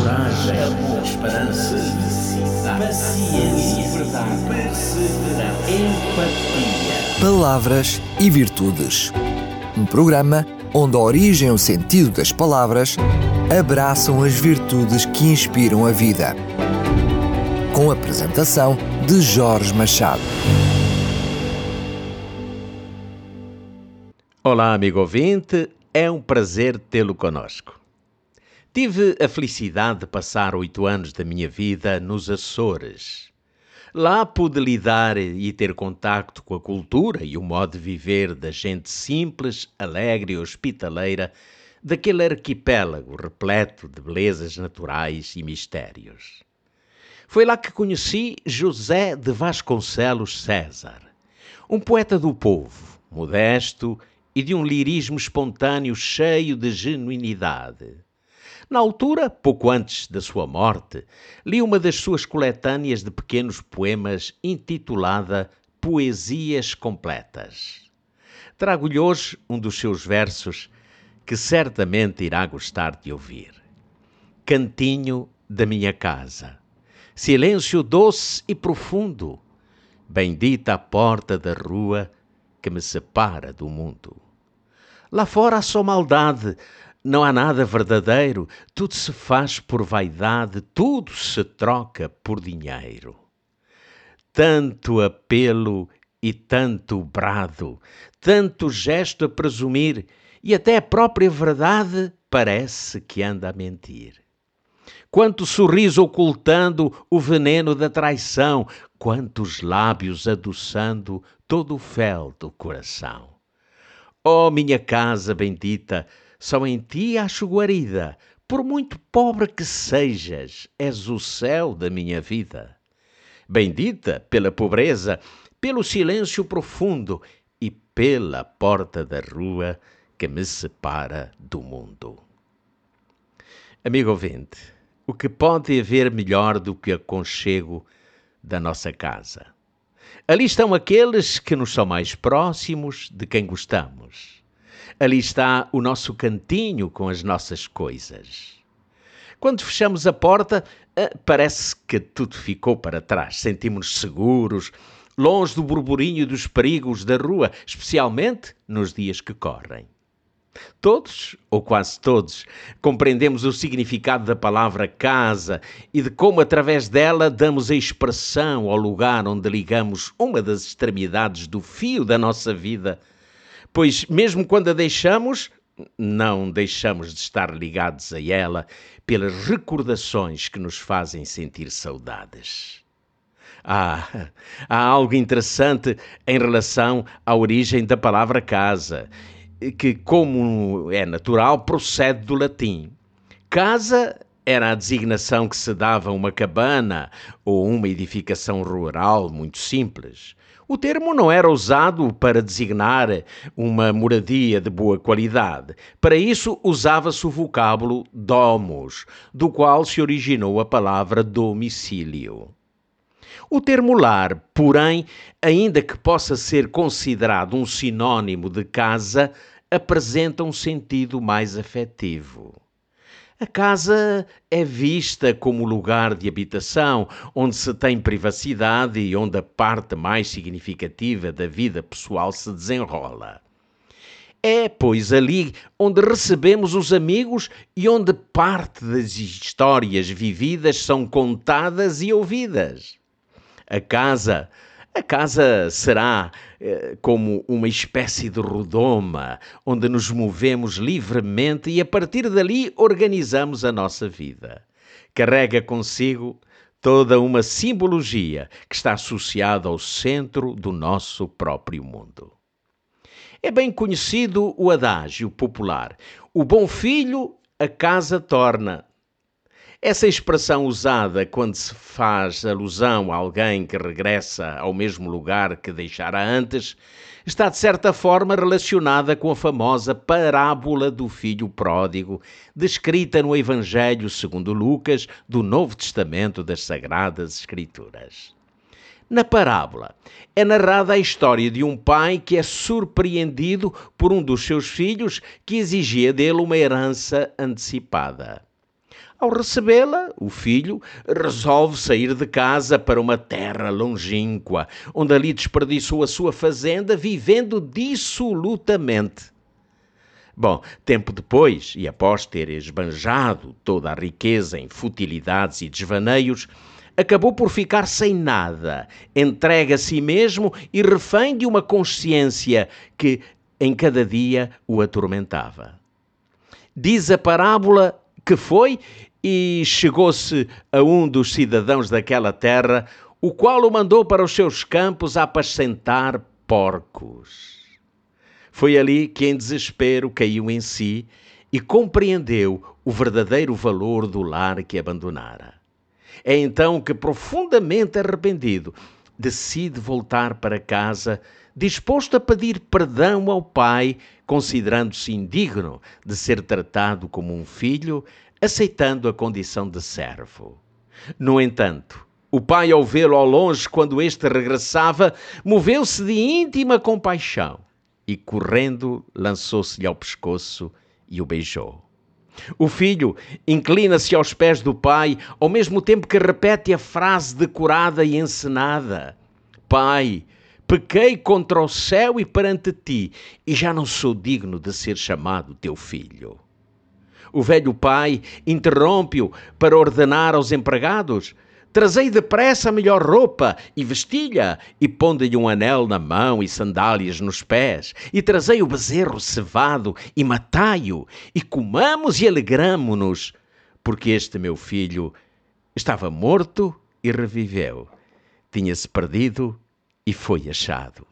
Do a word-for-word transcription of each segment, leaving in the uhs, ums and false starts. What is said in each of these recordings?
coragem, amor, esperança, felicidade, paciência, verdade, perseverança, empatia. Palavras e Virtudes. Um programa onde a origem e o sentido das palavras abraçam as virtudes que inspiram a vida. Com a apresentação de Jorge Machado. Olá, amigo ouvinte, é um prazer tê-lo conosco. Tive a felicidade de passar oito anos da minha vida nos Açores. Lá pude lidar e ter contacto com a cultura e o modo de viver da gente simples, alegre e hospitaleira daquele arquipélago repleto de belezas naturais e mistérios. Foi lá que conheci José de Vasconcelos César, um poeta do povo, modesto e de um lirismo espontâneo cheio de genuinidade. Na altura, pouco antes da sua morte, li uma das suas coletâneas de pequenos poemas intitulada Poesias Completas. Trago-lhe hoje um dos seus versos que certamente irá gostar de ouvir. Cantinho da minha casa, silêncio doce e profundo, bendita a porta da rua que me separa do mundo. Lá fora há só maldade, não há nada verdadeiro, tudo se faz por vaidade, tudo se troca por dinheiro. Tanto apelo e tanto brado, tanto gesto a presumir, e até a própria verdade parece que anda a mentir. Quanto sorriso ocultando o veneno da traição, quantos lábios adoçando todo o fel do coração. Oh, minha casa bendita, só em ti acho guarida, por muito pobre que sejas, és o céu da minha vida. Bendita pela pobreza, pelo silêncio profundo e pela porta da rua que me separa do mundo. Amigo ouvinte, o que pode haver melhor do que o aconchego da nossa casa? Ali estão aqueles que nos são mais próximos, de quem gostamos. Ali está o nosso cantinho com as nossas coisas. Quando fechamos a porta, parece que tudo ficou para trás. Sentimos-nos seguros, longe do burburinho e dos perigos da rua, especialmente nos dias que correm. Todos, ou quase todos, compreendemos o significado da palavra casa e de como, através dela, damos a expressão ao lugar onde ligamos uma das extremidades do fio da nossa vida, pois, mesmo quando a deixamos, não deixamos de estar ligados a ela pelas recordações que nos fazem sentir saudades. Ah, há algo interessante em relação à origem da palavra casa, que, como é natural, procede do latim. Casa era a designação que se dava a uma cabana ou uma edificação rural muito simples. O termo não era usado para designar uma moradia de boa qualidade. Para isso usava-se o vocábulo domus, do qual se originou a palavra domicílio. O termo lar, porém, ainda que possa ser considerado um sinônimo de casa, apresenta um sentido mais afetivo. A casa é vista como lugar de habitação, onde se tem privacidade e onde a parte mais significativa da vida pessoal se desenrola. É, pois, ali onde recebemos os amigos e onde parte das histórias vividas são contadas e ouvidas. A casa, a casa será eh, como uma espécie de redoma, onde nos movemos livremente e a partir dali organizamos a nossa vida. Carrega consigo toda uma simbologia que está associada ao centro do nosso próprio mundo. É bem conhecido o adágio popular: o bom filho a casa torna. Essa expressão usada quando se faz alusão a alguém que regressa ao mesmo lugar que deixara antes, está de certa forma relacionada com a famosa parábola do filho pródigo, descrita no Evangelho segundo Lucas do Novo Testamento das Sagradas Escrituras. Na parábola, é narrada a história de um pai que é surpreendido por um dos seus filhos que exigia dele uma herança antecipada. Ao recebê-la, o filho resolve sair de casa para uma terra longínqua, onde ali desperdiçou a sua fazenda, vivendo dissolutamente. Bom, tempo depois, e após ter esbanjado toda a riqueza em futilidades e desvaneios, acabou por ficar sem nada, entregue a si mesmo e refém de uma consciência que em cada dia o atormentava. Diz a parábola que foi e chegou-se a um dos cidadãos daquela terra, o qual o mandou para os seus campos a apacentar porcos. Foi ali que em desespero caiu em si e compreendeu o verdadeiro valor do lar que abandonara. É então que, profundamente arrependido, decide voltar para casa, disposto a pedir perdão ao pai, considerando-se indigno de ser tratado como um filho, aceitando a condição de servo. No entanto, o pai, ao vê-lo ao longe quando este regressava, moveu-se de íntima compaixão e, correndo, lançou-se-lhe ao pescoço e o beijou. O filho inclina-se aos pés do pai, ao mesmo tempo que repete a frase decorada e encenada: Pai, pequei contra o céu e perante ti, e já não sou digno de ser chamado teu filho. O velho pai interrompe-o para ordenar aos empregados: Trazei depressa a melhor roupa e vestilha, e ponde-lhe um anel na mão e sandálias nos pés, e trazei o bezerro cevado e matai-o, e comamos e alegramo-nos, porque este meu filho estava morto e reviveu, tinha-se perdido e foi achado.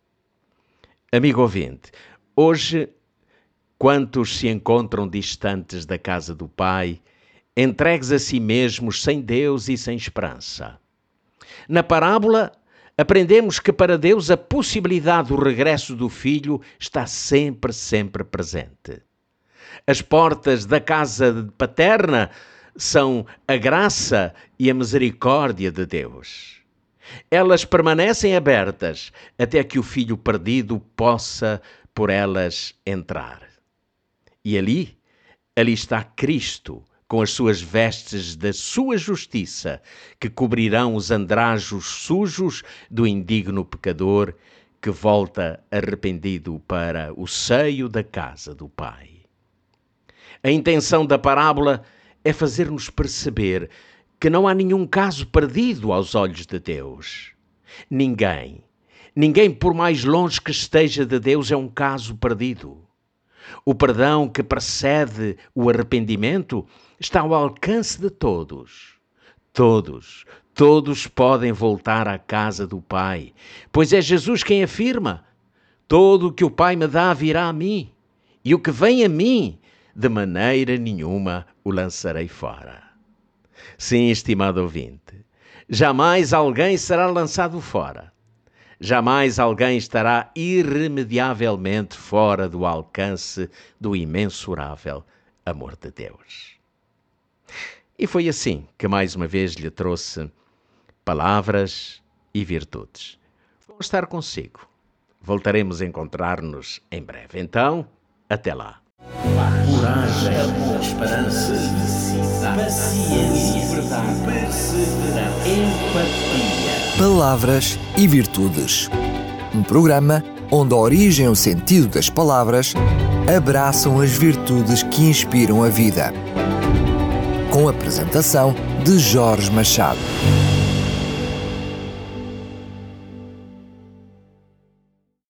Amigo ouvinte, hoje, quantos se encontram distantes da casa do Pai, entregues a si mesmos sem Deus e sem esperança? Na parábola, aprendemos que para Deus a possibilidade do regresso do filho está sempre, sempre presente. As portas da casa paterna são a graça e a misericórdia de Deus. Elas permanecem abertas até que o filho perdido possa por elas entrar. E ali, ali está Cristo, com as suas vestes da sua justiça, que cobrirão os andrajos sujos do indigno pecador que volta arrependido para o seio da casa do Pai. A intenção da parábola é fazer-nos perceber que não há nenhum caso perdido aos olhos de Deus. Ninguém, ninguém por mais longe que esteja de Deus é um caso perdido. O perdão que precede o arrependimento está ao alcance de todos. Todos, todos podem voltar à casa do Pai, pois é Jesus quem afirma: todo o que o Pai me dá virá a mim, e o que vem a mim, de maneira nenhuma o lançarei fora. Sim, estimado ouvinte, jamais alguém será lançado fora. Jamais alguém estará irremediavelmente fora do alcance do imensurável amor de Deus. E foi assim que mais uma vez lhe trouxe palavras e virtudes. Vou estar consigo. Voltaremos a encontrar-nos em breve. Então, até lá. Coragem, amor, esperança, felicidade, paciência, verdade, perseverança, empatia. Palavras e Virtudes. Um programa onde a origem e o sentido das palavras abraçam as virtudes que inspiram a vida. Com a apresentação de Jorge Machado.